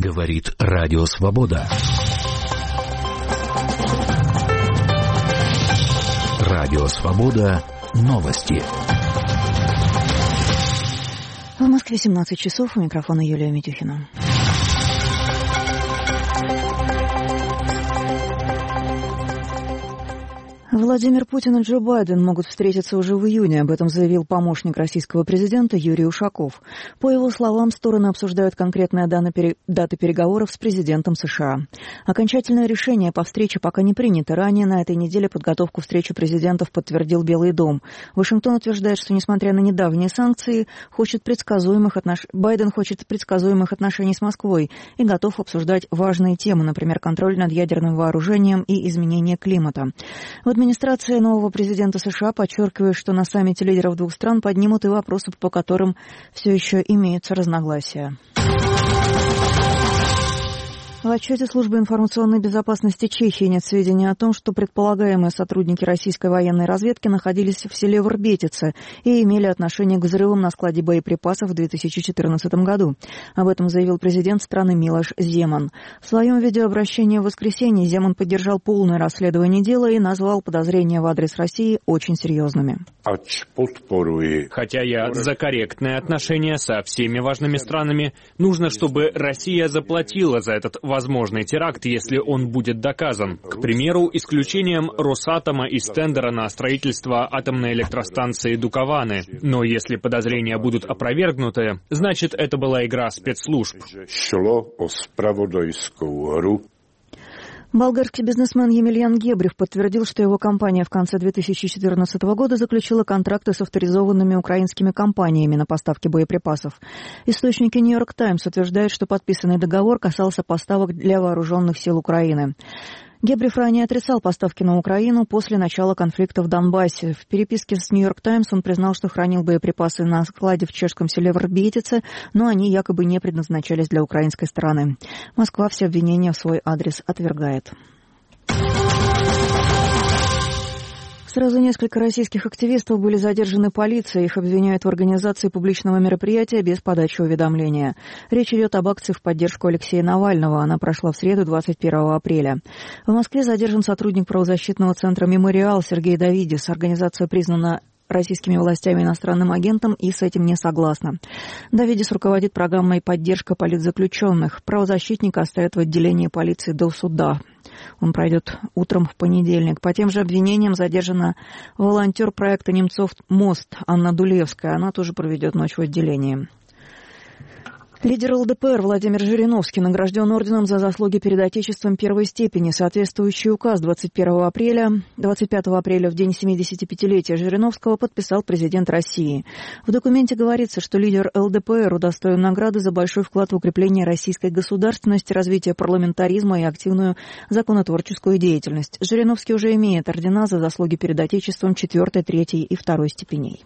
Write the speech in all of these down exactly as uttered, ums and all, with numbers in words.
Говорит Радио Свобода. Радио Свобода. Новости. В Москве семнадцать часов. У микрофона Юлия Митюхина. Владимир Путин и Джо Байден могут встретиться уже в июне. Об этом заявил помощник российского президента Юрий Ушаков. По его словам, стороны обсуждают конкретные даты переговоров с президентом США. Окончательное решение по встрече пока не принято. Ранее на этой неделе подготовку встречи президентов подтвердил Белый дом. Вашингтон утверждает, что, несмотря на недавние санкции, хочет предсказуемых отнош... Байден хочет предсказуемых отношений с Москвой и готов обсуждать важные темы, например, контроль над ядерным вооружением и изменение климата. В администрация нового президента США подчеркивает, что на саммите лидеров двух стран поднимут и вопросы, по которым все еще имеются разногласия. В отчете Службы информационной безопасности Чехии нет сведений о том, что предполагаемые сотрудники российской военной разведки находились в селе Врбетице и имели отношение к взрывам на складе боеприпасов в две тысячи четырнадцатом году. Об этом заявил президент страны Милош Земан. В своем видеообращении в воскресенье Земан поддержал полное расследование дела и назвал подозрения в адрес России очень серьезными. Хотя я за корректное отношение со всеми важными странами, нужно, чтобы Россия заплатила за этот возможный теракт, если он будет доказан. К примеру, исключением Росатома из тендера на строительство атомной электростанции Дукованы. Но если подозрения будут опровергнуты, значит, это была игра спецслужб. Болгарский бизнесмен Емельян Гебрев подтвердил, что его компания в конце две тысячи четырнадцатого года заключила контракты с авторизованными украинскими компаниями на поставки боеприпасов. Источники «Нью-Йорк Таймс» утверждают, что подписанный договор касался поставок для вооруженных сил Украины. Гебрев ранее отрицал поставки на Украину после начала конфликта в Донбассе. В переписке с «Нью-Йорк Таймс» он признал, что хранил боеприпасы на складе в чешском селе Врбетице, но они якобы не предназначались для украинской стороны. Москва все обвинения в свой адрес отвергает. Сразу несколько российских активистов были задержаны полицией. Их обвиняют в организации публичного мероприятия без подачи уведомления. Речь идет об акции в поддержку Алексея Навального. Она прошла в среду, двадцать первого апреля. В Москве задержан сотрудник правозащитного центра «Мемориал» Сергей Давидис. Организация признана российскими властями иностранным агентом и с этим не согласна. Давидис руководит программой «Поддержка политзаключенных». Правозащитника оставят в отделении полиции до суда. Он пройдет утром в понедельник. По тем же обвинениям задержана волонтер проекта «Немцов мост» Анна Дулевская. Она тоже проведет ночь в отделении. Лидер эл дэ пэ эр Владимир Жириновский награжден орденом за заслуги перед Отечеством первой степени. Соответствующий указ двадцать первого апреля, двадцать пятого апреля в день семидесятипятилетия Жириновского подписал президент России. В документе говорится, что лидер эл дэ пэ эр удостоен награды за большой вклад в укрепление российской государственности, развитие парламентаризма и активную законотворческую деятельность. Жириновский уже имеет ордена за заслуги перед Отечеством четвертой, третьей и второй степеней.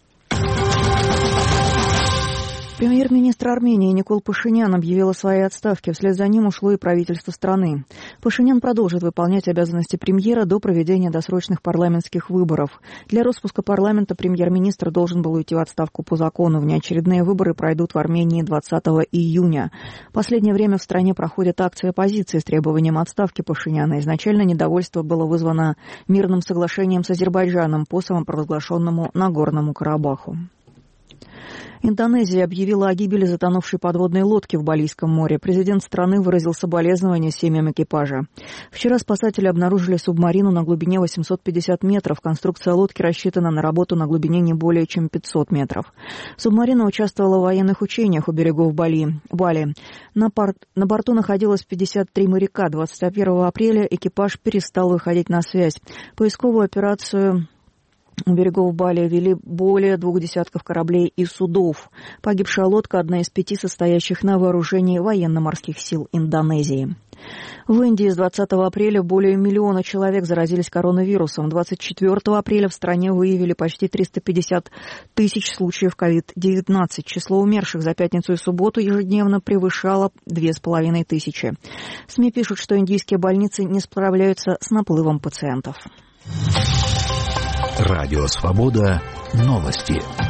Премьер-министр Армении Никол Пашинян объявил о своей отставке. Вслед за ним ушло и правительство страны. Пашинян продолжит выполнять обязанности премьера до проведения досрочных парламентских выборов. Для распуска парламента премьер-министр должен был уйти в отставку по закону. Внеочередные выборы пройдут в Армении двадцатого июня. В последнее время в стране проходят акции оппозиции с требованием отставки Пашиняна. Изначально недовольство было вызвано мирным соглашением с Азербайджаном по самопровозглашенному Нагорному Карабаху. Индонезия объявила о гибели затонувшей подводной лодки в Балийском море. Президент страны выразил соболезнования семьям экипажа. Вчера спасатели обнаружили субмарину на глубине восемьсот пятьдесят метров. Конструкция лодки рассчитана на работу на глубине не более чем пятьсот метров. Субмарина участвовала в военных учениях у берегов Бали. Бали. На, порт, на борту находилось пятьдесят три моряка. двадцать первого апреля экипаж перестал выходить на связь. Поисковую операцию у берегов Бали вели более двух десятков кораблей и судов. Погибшая лодка – одна из пяти состоящих на вооружении военно-морских сил Индонезии. В Индии с двадцатого апреля более миллиона человек заразились коронавирусом. двадцать четвёртого апреля в стране выявили почти триста пятьдесят тысяч случаев ковид девятнадцать. Число умерших за пятницу и субботу ежедневно превышало две с половиной тысячи. СМИ пишут, что индийские больницы не справляются с наплывом пациентов. Радио Свобода. Новости.